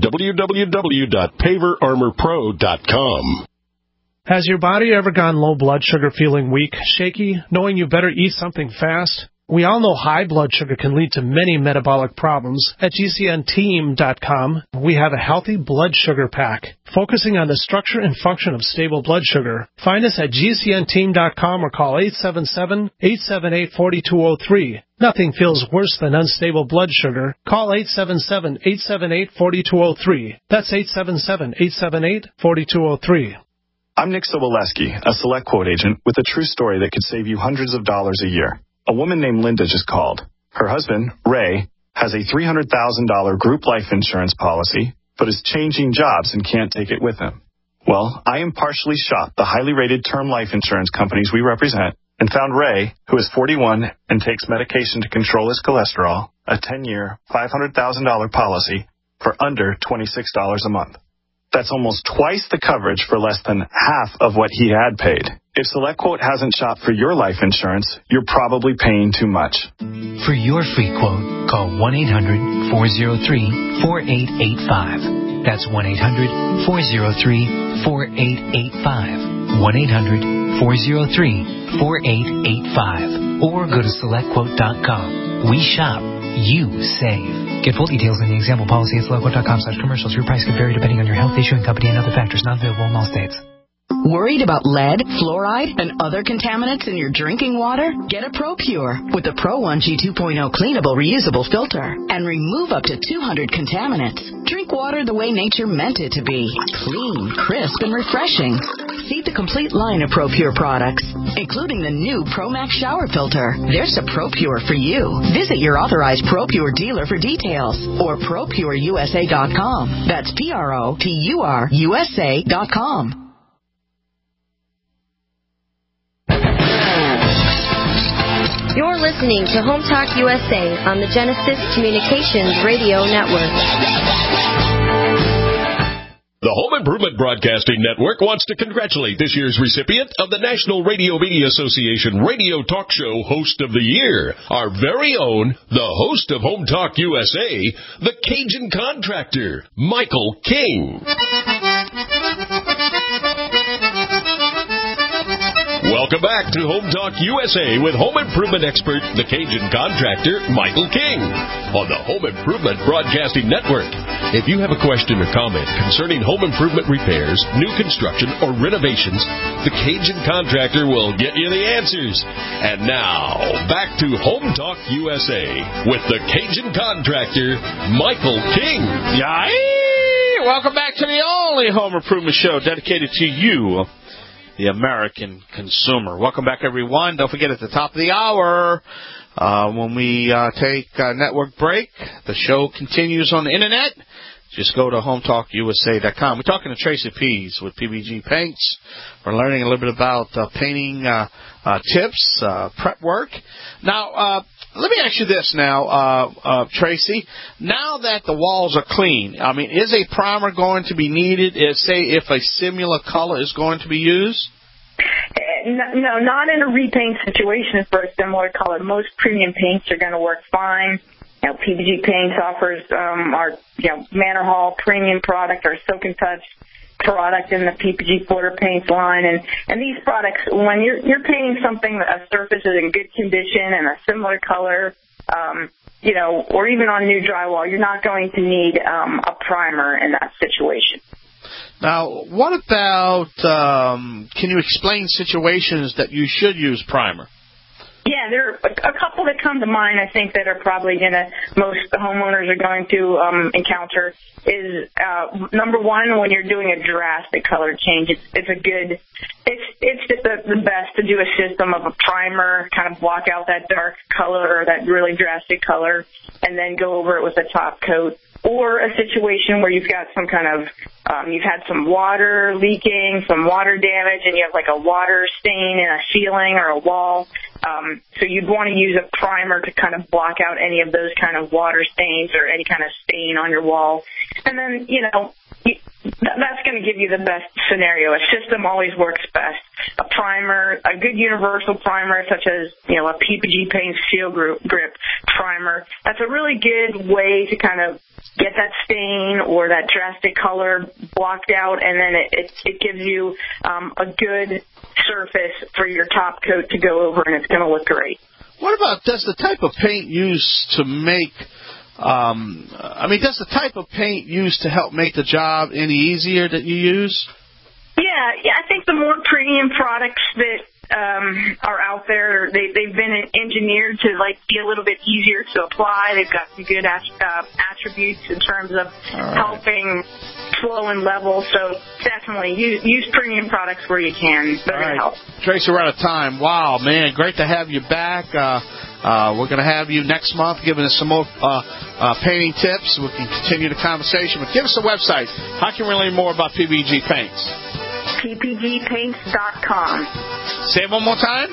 [SPEAKER 6] www.paverarmorpro.com.
[SPEAKER 1] Has your body ever gone low blood sugar, feeling weak, shaky, knowing you better eat something fast? We all know high blood sugar can lead to many metabolic problems. At GCNteam.com, we have a healthy blood sugar pack, focusing on the structure and function of stable blood sugar. Find us at GCNteam.com or call 877-878-4203. Nothing feels worse than unstable blood sugar. Call 877-878-4203. That's 877-878-4203.
[SPEAKER 2] I'm Nick Soboleski, a Select Quote agent with a true story that could save you hundreds of dollars a year. A woman named Linda just called. Her husband, Ray, has a $300,000 group life insurance policy, but is changing jobs and can't take it with him. Well, I impartially shopped the highly rated term life insurance companies we represent and found Ray, who is 41 and takes medication to control his cholesterol, a 10-year, $500,000 policy for under $26 a month. That's almost twice the coverage for less than half of what he had paid. If SelectQuote hasn't shopped for your life insurance, you're probably paying too much.
[SPEAKER 3] For your free quote, call 1-800-403-4885. That's 1-800-403-4885. 1-800-403-4885. Or go to SelectQuote.com. We shop. You save. Get full details in the example policy at SelectQuote.com/commercials. Your price could vary depending on your health, issuing company, and other factors not available in all states.
[SPEAKER 4] Worried about lead, fluoride, and other contaminants in your drinking water? Get a ProPure with the Pro 1G 2.0 cleanable reusable filter and remove up to 200 contaminants. Drink water the way nature meant it to be. Clean, crisp, and refreshing. See the complete line of ProPure products, including the new ProMax shower filter. There's a ProPure for you. Visit your authorized ProPure dealer for details or ProPureUSA.com. That's ProPureUSA.com.
[SPEAKER 12] You're listening to Home Talk USA on the Genesis Communications Radio Network.
[SPEAKER 6] The Home Improvement Broadcasting Network wants to congratulate this year's recipient of the National Radio Media Association Radio Talk Show Host of the Year, our very own, the host of Home Talk USA, the Cajun Contractor, Michael King. Welcome back to Home Talk USA with home improvement expert, the Cajun Contractor, Michael King, on the Home Improvement Broadcasting Network. If you have a question or comment concerning home improvement repairs, new construction, or renovations, the Cajun Contractor will get you the answers. And now, back to Home Talk USA with the Cajun Contractor, Michael King.
[SPEAKER 7] Yay! Welcome back to the only home improvement show dedicated to you, the American consumer. Welcome back, everyone. Don't forget, at the top of the hour, when we take a network break, the show continues on the Internet. Just go to HometalkUSA.com. We're talking to Tracy Pease with PBG Paints. We're learning a little bit about painting tips, prep work. Now, let me ask you this now, Tracy. Now that the walls are clean, I mean, is a primer going to be needed, say, if a similar color is going to be used?
[SPEAKER 18] No, not in a repaint situation for a similar color. Most premium paints are going to work fine. You know, PBG Paints offers our Manor Hall premium product, our Soak and Touch product in the PPG Porter Paints line, and these products, when you're painting something, a surface is in good condition and a similar color, or even on new drywall, you're not going to need a primer in that situation.
[SPEAKER 7] Now, what about, can you explain situations that you should use primer?
[SPEAKER 18] Yeah, there are a couple that come to mind, I think, that are probably most homeowners are going to encounter is, number one, when you're doing a drastic color change, it's just the best to do a system of a primer, kind of block out that dark color or that really drastic color, and then go over it with a top coat. Or a situation where you've got some kind of, you've had some water leaking, some water damage, and you have like a water stain in a ceiling or a wall. So you'd want to use a primer to kind of block out any of those kind of water stains or any kind of stain on your wall. And then, that's going to give you the best scenario. A system always works best. A primer, a good universal primer such as, a PPG Paints Seal Grip primer, that's a really good way to kind of get that stain or that drastic color blocked out, and then it gives you a good surface for your top coat to go over, and it's going to look great.
[SPEAKER 7] What about, does the type of paint used to make, does the type of paint used to help make the job any easier that you use?
[SPEAKER 18] Yeah, I think the more premium products that are out there, they've been engineered to be a little bit easier to apply. They've got some good attributes in terms of helping flow and level. So definitely use premium products where you can. They're going to help.
[SPEAKER 7] Tracy, we're out of time. Wow, man, great to have you back. We're going to have you next month giving us some more painting tips. We can continue the conversation. But give us a website. How can we learn more about PBG Paints?
[SPEAKER 18] PPGpaints.com.
[SPEAKER 7] Say it one more time.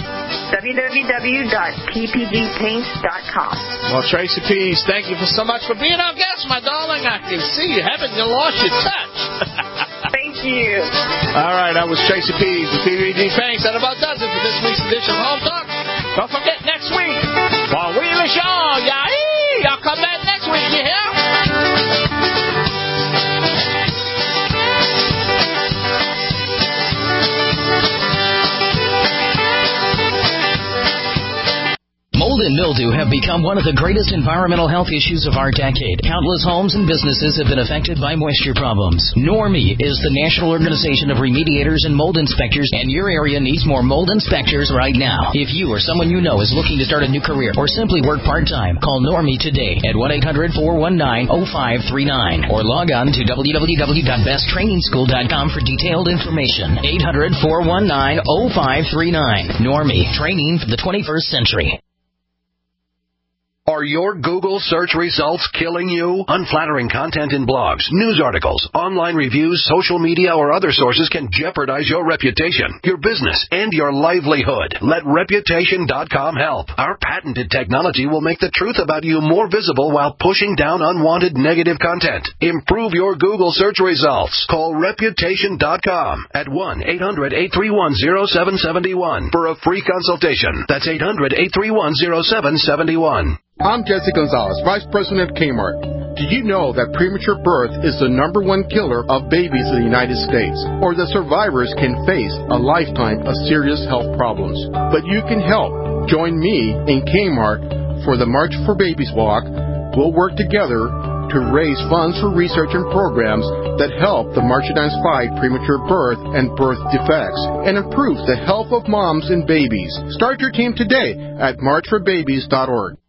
[SPEAKER 18] www.ppgpaints.com.
[SPEAKER 7] Well, Tracy Pease, thank you so much for being our guest, my darling. I can see you haven't lost your touch.
[SPEAKER 18] Thank you.
[SPEAKER 7] All right, that was Tracy Pease with PBG Paints. That about does it for this week's edition of Home Talk. Don't forget, next week, while we the show, y'all come back next week, you hear?
[SPEAKER 3] Mold and mildew have become one of the greatest environmental health issues of our decade. Countless homes and businesses have been affected by moisture problems. NORMI is the National Organization of Remediators and Mold Inspectors, and your area needs more mold inspectors right now. If you or someone you know is looking to start a new career or simply work part-time, call NORMI today at 1-800-419-0539 or log on to www.besttrainingschool.com for detailed information. 800-419-0539. NORMI, training for the 21st century.
[SPEAKER 5] Are your Google search results killing you? Unflattering content in blogs, news articles, online reviews, social media, or other sources can jeopardize your reputation, your business, and your livelihood. Let Reputation.com help. Our patented technology will make the truth about you more visible while pushing down unwanted negative content. Improve your Google search results. Call Reputation.com at 1-800-831-0771 for a free consultation. That's 800-831-0771.
[SPEAKER 9] I'm Jesse Gonzalez, Vice President of Kmart. Do you know that premature birth is the #1 killer of babies in the United States, or that survivors can face a lifetime of serious health problems? But you can help. Join me in Kmart for the March for Babies Walk. We'll work together to raise funds for research and programs that help the marginalized fight premature birth and birth defects and improve the health of moms and babies. Start your team today at marchforbabies.org.